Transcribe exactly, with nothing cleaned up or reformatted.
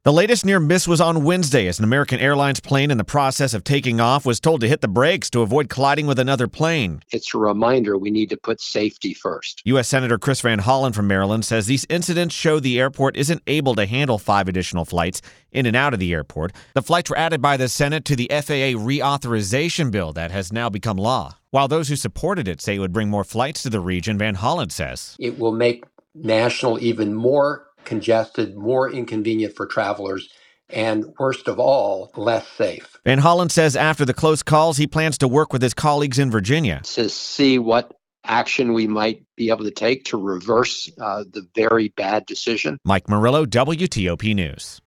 The latest near miss was on Wednesday as an American Airlines plane in the process of taking off was told to hit the brakes to avoid colliding with another plane. It's a reminder we need to put safety first. U S Senator Chris Van Hollen from Maryland says these incidents show the airport isn't able to handle five additional flights in and out of the airport. The flights were added by the Senate to the F A A reauthorization bill that has now become law. While those who supported it say it would bring more flights to the region, Van Hollen says it will make national even more congested, more inconvenient for travelers, and worst of all, less safe. Van Hollen says after the close calls, he plans to work with his colleagues in Virginia to see what action we might be able to take to reverse uh, the very bad decision. Mike Murillo, W T O P News.